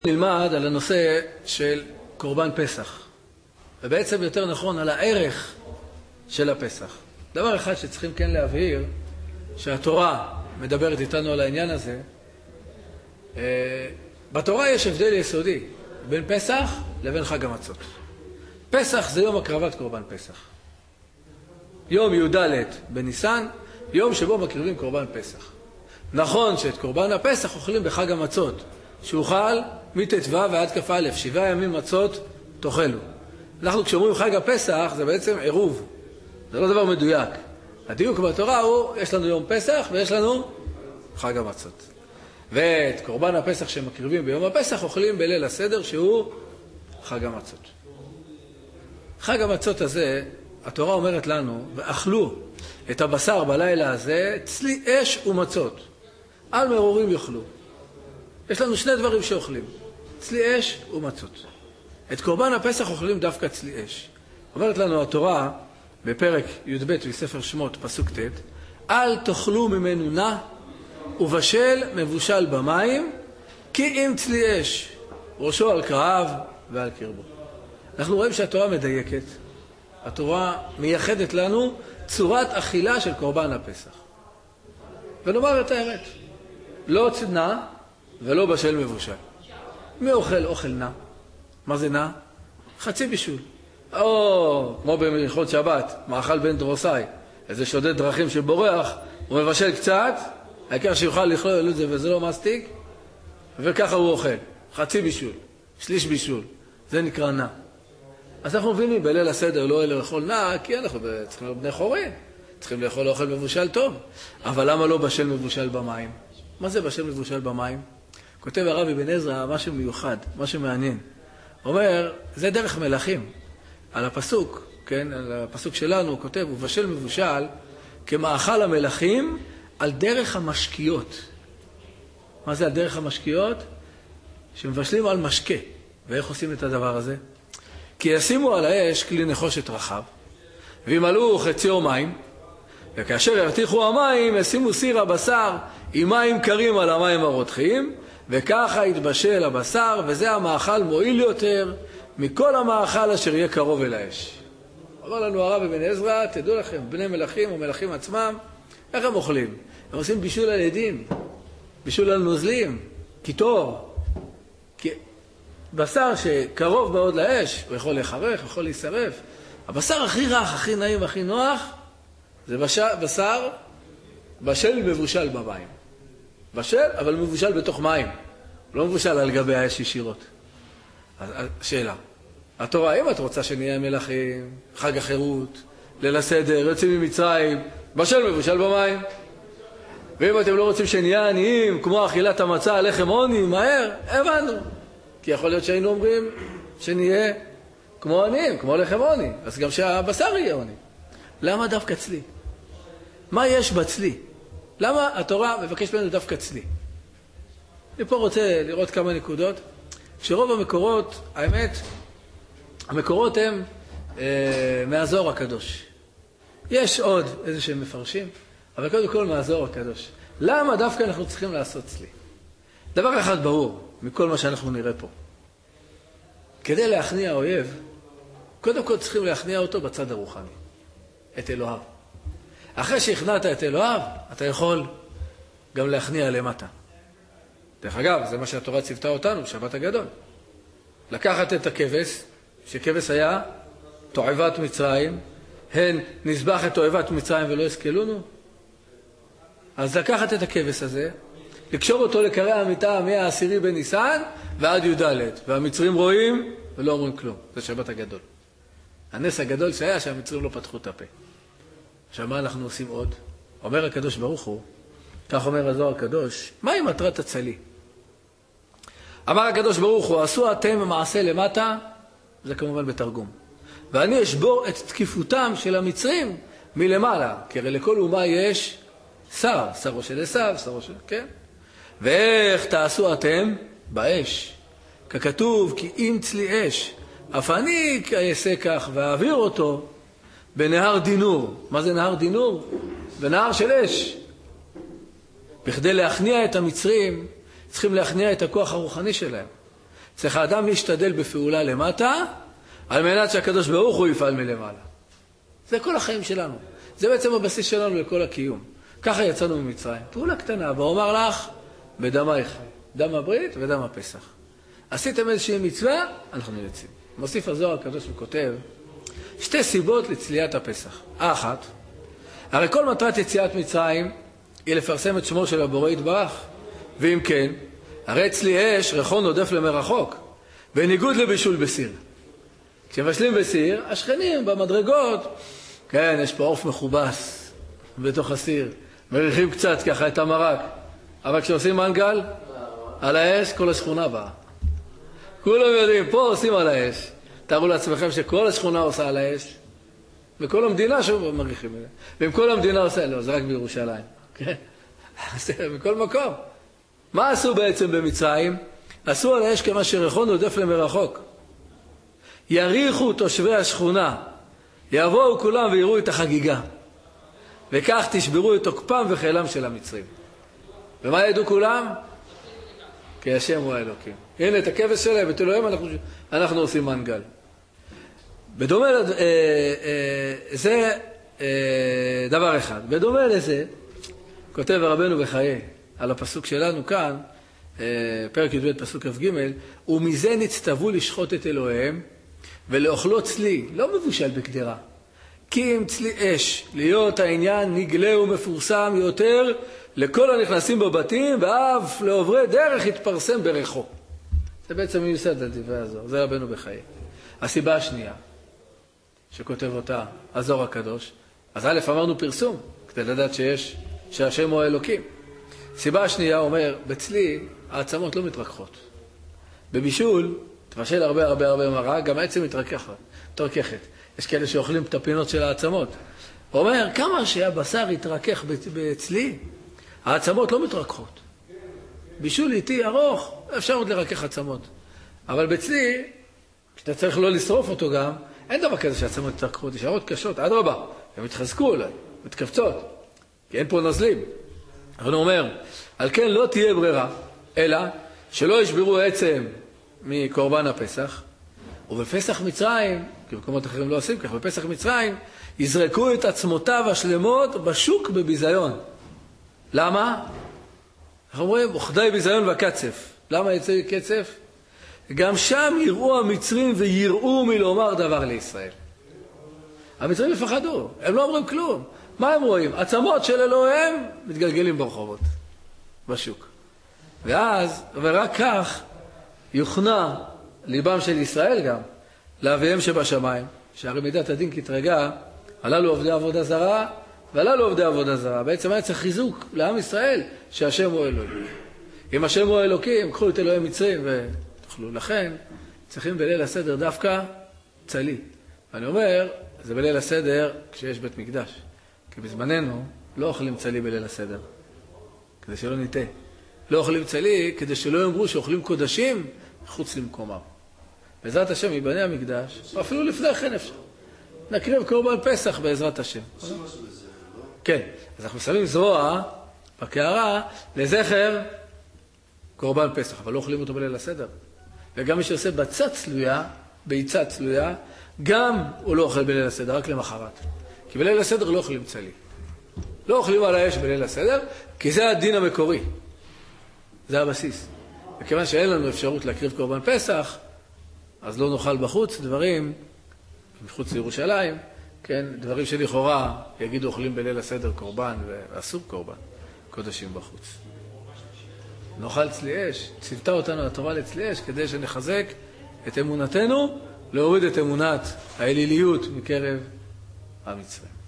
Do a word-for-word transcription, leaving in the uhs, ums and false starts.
נלמד על הנושא של קורבן פסח, ובעצם יותר נכון על הערך של הפסח. דבר אחד שצריכים כן להבהיר, שהתורה מדברת איתנו על העניין הזה. בתורה יש הבדל יסודי בין פסח לבין חג המצות. פסח זה יום הקרבת קורבן פסח. יום י"ד בניסן, יום שבו מקריבים קורבן פסח. נכון שאת קורבן הפסח אוכלים בחג המצות, שאוכל מט"ו ועד כ"א, שבעה ימים מצות תאכלו. אנחנו כשאומרים חג הפסח זה בעצם עירוב, זה לא דבר מדויק. הדיוק בתורה הוא, יש לנו יום פסח ויש לנו חג המצות. ואת קורבן הפסח שמקריבים ביום הפסח אוכלים בליל הסדר שהוא חג המצות. חג המצות הזה, התורה אומרת לנו, ואכלו את הבשר בלילה הזה, צלי אש ומצות, על מרורים יאכלו. יש לנו שני דברים שאוכלים, צלי אש ומצות. את קורבן הפסח אוכלים דווקא צלי אש. אומרת לנו התורה בפרק י"ב בספר שמות פסוק ט', אל תאכלו ממנו נע ובשל מבושל במים, כי אם צלי אש ראשו על קרעיו ועל קרבו. אנחנו רואים שהתורה מדייקת, התורה מייחדת לנו צורת אכילה של קורבן הפסח. ונאמר את האמת, לא נע ולא בשל מבושל. מי אוכל אוכל נע? מה זה נע? חצי בישול. או כמו במלכות שבת, מאכל בן דרוסאי, איזה שודד דרכים שבורח, הוא מבשל קצת, העיקר שיוכל לכלול את זה וזה לא מסטיק, וככה הוא אוכל. חצי בישול, שליש בישול, זה נקרא נע. אז אנחנו מבינים, בליל הסדר לא אלה לאכול נע, כי אנחנו צריכים להיות בני חורין, צריכים לאכול אוכל מבושל טוב. אבל למה לא בשל מבושל במים? מה זה בשל מבושל במים? כותב הרב אבן עזרא משהו מיוחד, משהו מעניין. הוא אומר, זה דרך מלכים. על הפסוק, כן, על הפסוק שלנו, הוא כותב, הוא בשל מבושל כמאכל המלכים על דרך המשקיות. מה זה על דרך המשקיות? שמבשלים על משקה. ואיך עושים את הדבר הזה? כי ישימו על האש כלי נחושת רחב, וימלאו חציו מים, וכאשר ירתיחו המים, ישימו סיר הבשר עם מים קרים על המים הרותחים, וככה יתבשל הבשר, וזה המאכל מועיל יותר מכל המאכל אשר יהיה קרוב אל האש. אמר לנו הרב אבן עזרא, תדעו לכם, בני מלכים ומלכים עצמם, איך הם אוכלים? הם עושים בישול על עדים, בישול על נוזלים, קיטור. כי בשר שקרוב מאוד לאש, הוא יכול לחרך, הוא יכול להישרף. הבשר הכי רך, הכי נעים, הכי נוח, זה בשר בשל מבושל במים. בשל, אבל מבושל בתוך מים. לא מבושל על גבי האש ישירות. אז שאלה, התורה, אם את רוצה שנהיה מלכים, חג החירות, ליל הסדר, יוצאים ממצרים, בשל מבושל במים. ואם אתם לא רוצים שנהיה עניים, כמו אכילת המצה, לחם עוני, מהר, הבנו. כי יכול להיות שהיינו אומרים שנהיה כמו עניים, כמו לחם עוני. אז גם שהבשר יהיה עוני. למה דווקא צלי? מה יש בצלי? למה התורה מבקש ממנו דווקא צלי? אני פה רוצה לראות כמה נקודות. שרוב המקורות, האמת, המקורות הם אה, מהזוהר הקדוש. יש עוד איזה שהם מפרשים, אבל קודם כל מהזוהר הקדוש. למה דווקא אנחנו צריכים לעשות צלי? דבר אחד ברור, מכל מה שאנחנו נראה פה. כדי להכניע האויב, קודם כל צריכים להכניע אותו בצד הרוחני, את אלוהיו. אחרי שהכנעת את אלוהיו, אתה יכול גם להכניע למטה. דרך אגב, זה מה שהתורה ציוותה אותנו, שבת הגדול. לקחת את הכבש, שכבש היה תועבת מצרים, הן נזבח את תועבת מצרים ולא הסכלונו. אז לקחת את הכבש הזה, לקשור אותו לקרי המיטה מהעשירי בניסן ועד י"ד, והמצרים רואים ולא אומרים כלום. זה שבת הגדול. הנס הגדול שהיה שהמצרים לא פתחו את הפה. עכשיו מה אנחנו עושים עוד? אומר הקדוש ברוך הוא, כך אומר הזוהר הקדוש, מהי מטרת הצלי? אמר הקדוש ברוך הוא, עשו אתם מעשה למטה, זה כמובן בתרגום. ואני אשבור את תקיפותם של המצרים מלמעלה, כי הרי לכל אומה יש שר, שרו של עשיו, שרו של, כן? ואיך תעשו אתם? באש. ככתוב, כי אם צלי אש, אף אני אעשה כך ואעביר אותו בנהר דינור. מה זה נהר דינור? בנהר של אש. בכדי להכניע את המצרים, צריכים להכניע את הכוח הרוחני שלהם. צריך האדם להשתדל בפעולה למטה, על מנת שהקדוש ברוך הוא יפעל מלמעלה. זה כל החיים שלנו. זה בעצם הבסיס שלנו לכל הקיום. ככה יצאנו ממצרים. פעולה קטנה, ואומר לך, בדמייך, דם הברית ודם הפסח. עשיתם איזושהי מצווה, אנחנו יוצאים. מוסיף הזוהר הקדוש וכותב, שתי סיבות לצליית הפסח. האחת, הרי כל מטרת יציאת מצרים היא לפרסם את שמו של הבורא יתברך. ואם כן, הרי אצלי אש ריחון עודף למרחוק, בניגוד לבישול בסיר. כשמשלים בסיר, השכנים במדרגות, כן, יש פה עוף מכובס בתוך הסיר, מריחים קצת ככה את המרק. אבל כשעושים מנגל, על האש כל השכונה באה. כולם יודעים, פה עושים על האש. תארו לעצמכם שכל השכונה עושה על האש, וכל המדינה שוב מריחים את זה. ואם כל המדינה עושה, לא, זה רק בירושלים. כן? זה מכל מקום. מה עשו בעצם במצרים? עשו על האש כמה שריחון עודף למרחוק. יריחו תושבי השכונה, יבואו כולם ויראו את החגיגה. וכך תשברו את תוקפם וחילם של המצרים. ומה ידעו כולם? כי השם הוא האלוקים. הנה את הכבש שלהם, את אלוהים אנחנו, אנחנו עושים מנגל. בדומה, אה, אה, זה אה, דבר אחד. בדומה לזה, כותב רבנו בחיי, על הפסוק שלנו כאן, אה, פרק י"ב פסוק כ"ג, ומזה נצטוו לשחוט את אלוהיהם, ולאוכלו צלי, לא מבושל בקדרה, כי אם צלי אש, להיות העניין נגלה ומפורסם יותר לכל הנכנסים בבתים, ואף לעוברי דרך יתפרסם בריחו. זה בעצם מיוסד על דברי הזוהר, זה רבנו בחיי. הסיבה השנייה, שכותב אותה הזוהר הקדוש, אז א' אמרנו פרסום, כדי לדעת שיש, שהשם הוא האלוקים. סיבה השנייה אומר, בצלי העצמות לא מתרככות. בבישול, תבשל הרבה הרבה הרבה מרק, גם העצם מתרככת, מתרככת. יש כאלה שאוכלים את הפינות של העצמות. הוא אומר, כמה שהבשר יתרכך בצלי, העצמות לא מתרככות. בישול איתי ארוך, אפשר עוד לרכך עצמות. אבל בצלי, כשאתה צריך לא לשרוף אותו גם, אין דבר כזה שהעצמות יתרככות, נשארות קשות, עד רבה. הן מתחזקו אולי, מתכווצות, כי אין פה נוזלים. אבל הוא אומר, על כן לא תהיה ברירה, אלא שלא ישברו עצם מקורבן הפסח, ובפסח מצרים, כי במקומות אחרים לא עושים כך, בפסח מצרים, יזרקו את עצמותיו השלמות בשוק בביזיון. למה? אנחנו אומרים, אוכדי ביזיון וקצף. למה יצא קצף? גם שם יראו המצרים ויראו מלומר דבר לישראל. המצרים יפחדו, הם לא אומרים כלום. מה הם רואים? עצמות של אלוהים מתגלגלים ברחובות, בשוק. ואז, ורק כך, יוכנע ליבם של ישראל גם, לאביהם שבשמיים, שהרי מידת הדין כתרגע, הללו עובדי עבודה זרה, והללו עובדי עבודה זרה. בעצם היה צריך חיזוק לעם ישראל, שהשם הוא אלוהים. אם השם הוא אלוקים, קחו את אלוהים מצרים ותאכלו. לכן, צריכים בליל הסדר דווקא צלי. ואני אומר, זה בליל הסדר כשיש בית מקדש. כי בזמננו לא אוכלים צלי בליל הסדר, כדי שלא ניטה. לא אוכלים צלי כדי שלא יאמרו שאוכלים קודשים חוץ למקומם. בעזרת השם יבנה המקדש, או אפילו לפני כן אפשר. נקריב קורבן פסח בעזרת השם. כן, אז אנחנו שמים זרוע בקערה לזכר קורבן פסח, אבל לא אוכלים אותו בליל הסדר. וגם מי שעושה בצע צלויה, ביצה צלויה, גם הוא לא אוכל בליל הסדר, רק למחרת. כי בליל הסדר לא אוכלים צלי. לא אוכלים על האש בליל הסדר, כי זה הדין המקורי. זה הבסיס. וכיוון שאין לנו אפשרות להקריב קורבן פסח, אז לא נאכל בחוץ דברים, מחוץ לירושלים, כן, דברים שלכאורה יגידו אוכלים בליל הסדר קורבן, ואסור קורבן, קודשים בחוץ. נאכל צלי אש, ציוותה אותנו התורה לצלי אש, כדי שנחזק את אמונתנו, להוריד את אמונת האליליות מקרב המצרים.